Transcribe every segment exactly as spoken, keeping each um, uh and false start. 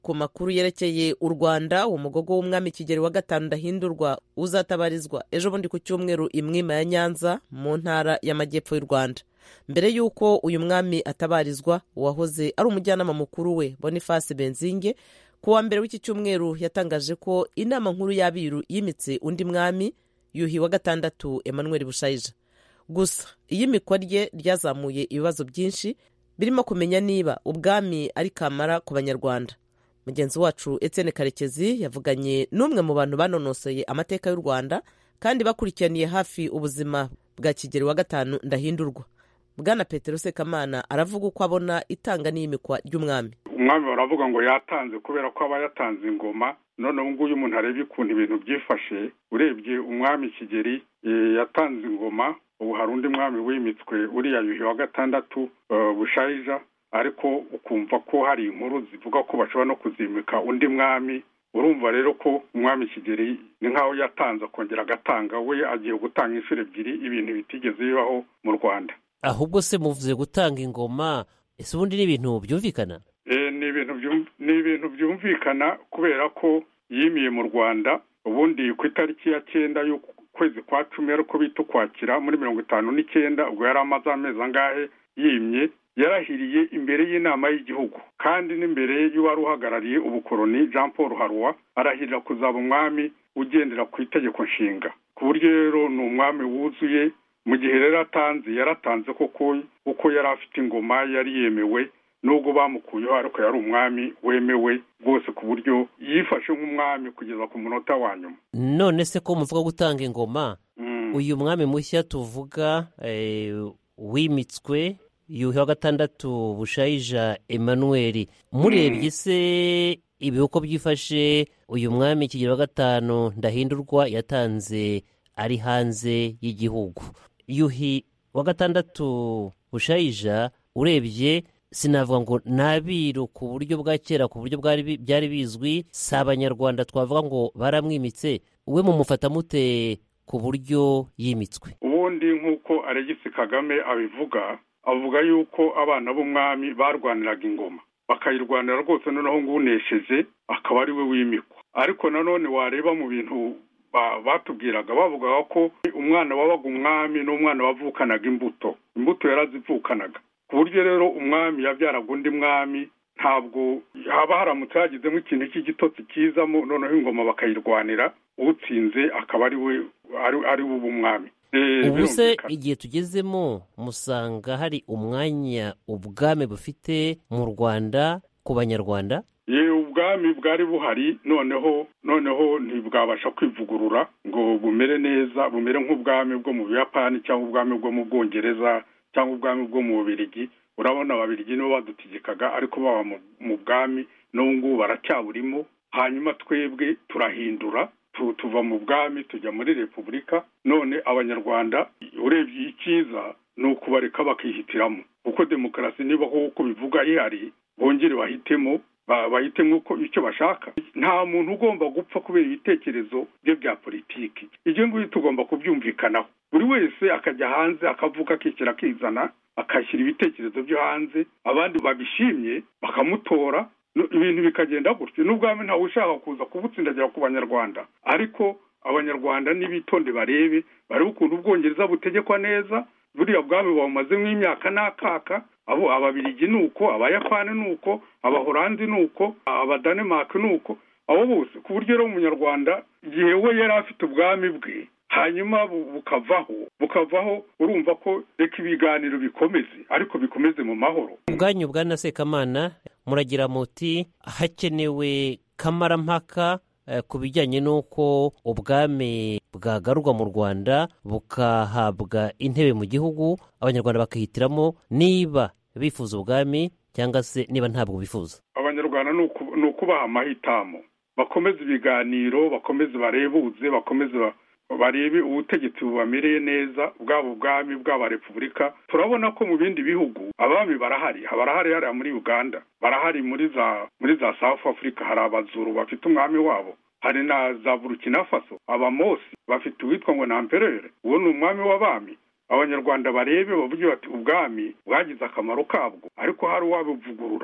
ku makuru yerekeye u Rwanda. umugogo w'umwami Kigeli wa gatanu Ndahindurwa uzatabarizwa ejo bundi ku cyumweru i Mwima ya Nyanza mu ntara y'amajyepfo y'u Rwanda. mbere y'uko uyu mwami atabarizwa, uwahoze ari umujyanama mukuru we Boniface Benzinge ku wa mbere w'iki cyumweru yatangaje ko inama nkuru y'abiru yimitse undi mwami Yuhi wa gatandatu Emmanuel Bushayija. gusa iyimikwa rye ryazamuye ibibazo byinshi birimo kumenya niba ubwami ari kamara ku banyarwanda. mugenzi wacu Etienne Karekezi yavuganye n'umwe mu bantu banonosoye amateka y'u Rwanda kandi bakurikiraniye hafi ubuzima bwa Kigeli wa gatanu Ndahindurwa. Bwana Petero Sekamana aravuga uko abona itanga n'iyimikwa ry'umwami. Umwami baravuga ngo yatanze kubera ko aba yatanze ingoma. none ubu nguyu umuntu areba ukuntu ibintu byifashe, urebye umwami Kigeli yatanze ingoma, ubu hari undi mwami wimitswe uriya Yuhi wa gatandatu uh, Bushayija, ariko ukumva ko hari inkuru zivuga ko bashobora no kuzimika undi mwami. urumva rero ko umwami Kigeli ni nkaho yatanze akongera agatanga, we agiye gutanga inshuro ebyiri ibintu bitigeze bibaho mu Rwanda. Ahubwo se muvuze gutanga ingoma, ese ubundi ni ibintu byumvikana? Eh ni ibintu ni ibintu byumvikana kubera ko yimiye mu Rwanda ubundi ku itariki ya cyenda y'ukwezi kwa cumi ariko bita Ukwakira muri mirongo itanu n'icyenda, ubwo yari amaze amezi angahe yimye. yarahiriye imbere y'inama y'igihugu kandi n'imbere y'uwari uhagarariye ubukoroni Jean Paul Harwa, arahirira kuzaba umwami ugendera ku itegeko nshinga. ku buryo rero ni umwami wuzuye. mu gihe rero atanze yaratanze koko uko yari afite ingoma, yari yemewe nubwo bamukuyeho, ariko yari umwami wemewe rwose ku buryo yifashe nk'umwami kugeza ku munota wa nyuma. None se ko muvuga gutanga ingoma, mm. uyu mwami mushya tuvuga e, wimitswe Yuhi wa gatandatu Bushayija Emmanuel, murebye se ibi uko byifashe, uyu mwami Kigeli wa gatanu Ndahindurwa yatanze ari hanze y'igihugu. Yuhi wa gatandatu Bushayija urebye sinavuga ngo nabiru ku buryo bwa kera, ku buryo bwari byari bizwi, si abanyarwanda twavuga ngo baramwimitse. we mumufata mute ku buryo yimitswe? Ubundi nk'uko Alegisi Kagame abivuga, avuga yuko abana b'umwami barwaniraga ingoma bakayirwanira rwose, noneho ngo unesheje akaba ari we wimikwa. ariko nanone wareba mu bintu batubwiraga, bavugaga ko umwana wabaga umwami n'umwana wavukanaga imbuto imbuto yarazivukanaga, ku buryo rero umwami yabyaraga undi mwami. ntabwo haba haramutse hagizemo ikintu cy'igitotsi kizamo, noneho ingoma bakayirwanira, utsinze akaba ari we ari we umwami. ubu se igihe tugezemo musanga hari umwanya ubwami bufite mu Rwanda ku banyarwanda? ye ubwami bwari buhari, noneho noneho ntibwabasha kwivugurura ngo bumere neza, bumere nk'ubwami bwo mu Buyapani cyangwa ubwami bwo mu Bwongereza cyangwa ubwami bwo mu Bubiligi. urabona Ababiligi nibo badutegekaga, ariko baba mu bwami n'ubu ngubu baracyaburimo. hanyuma twebwe turahindura, tuva mu bwami tujya muri repubulika. none abanyarwanda urebye icyiza ni ukubareka bakihitiramo, kuko demokarasi niba uko bivuga ihari, bongere bahitemo bahitemo uko icyo bashaka. nta muntu ugomba gupfa kubera ibitekerezo bye bya politiki. ibyo ngibyo tugomba kubyumvikanaho, buri wese akajya hanze akavuga akishyira akizana, akashyira ibitekerezo byo hanze, abandi babishimye bakamutora, ibintu bikagenda gutyo. n'ubwami ntawe ushaka kuza kubutsindagira ku banyarwanda, ariko abanyarwanda nibitonde barebe barebe ukuntu Ubwongereza butegekwa neza. buriya bwami bamaze nk'imyaka n'akaka, abo Ababiligi nuko, Abayapani nuko, Abahorandi nuko, Abadanemark nuko, abo bose. ku buryo rero umunyarwanda igihe we yari afite ubwami bwe, hanyuma bukavaho bukavaho urumva ko reka ibiganiro bikomeze, ariko bikomeze mu mahoro. Ubwanyu Bwana Sekamana muragira muti hakenewe kamarampaka eh, ku bijyanye n'uko ubwami bwagarurwa mu Rwanda bukahabwa intebe mu gihugu, abanyarwanda bakahitiramo niba bifuza ubwami cyangwa se niba ntabwo bifuza. Abanyarwanda ni ukubaha amahitamo, bakomeze ibiganiro, bakomeze barebuze, bakomeze ba barebe ubutegetsi bubamereye neza, bwaba ubwami bwaba repubulika. turabona ko mu bindi bihugu abami barahari, barahari hariya muri Uganda, barahari muri za muri za South Africa, hari Abazuru bafite umwami wabo, hari na za Burkina Faso Abamosi bafite uwitwa ngo Namperere, uwo ni umwami w'abami. abanyarwanda barebe bavuge bati ubwami bwagize akamaro kabwo, ariko hari uwabuvugurura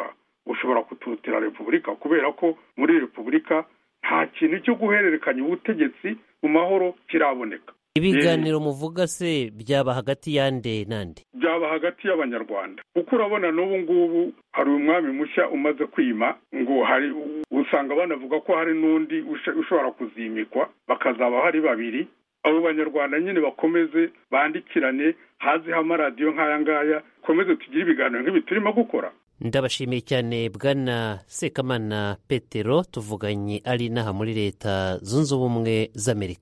ushobora kuturutira repubulika, kubera ko muri repubulika nta kintu cyo guhererekanya ubutegetsi mu mahoro kiraboneka. ibiganiro muvuga se byaba hagati yande nande? Byaba hagati y'abanyarwanda, kuko urabona n'ubu ngubu hari umwami mushya umaze kwima, ngo hari usanga banavuga ko hari n'undi ushobora kuzimikwa, bakazaba hari babiri. Abo banyarwanda nyine bakomeze bandikirane, haziho amaradiyo nk'aya ngaya, komeze tugire ibiganiro nk'ibi turimo gukora. Ndabashimiye cyane Bwana Sekamana Petero, tuvuganye ari inaha muri Leta Zunze Ubumwe z'Amerika.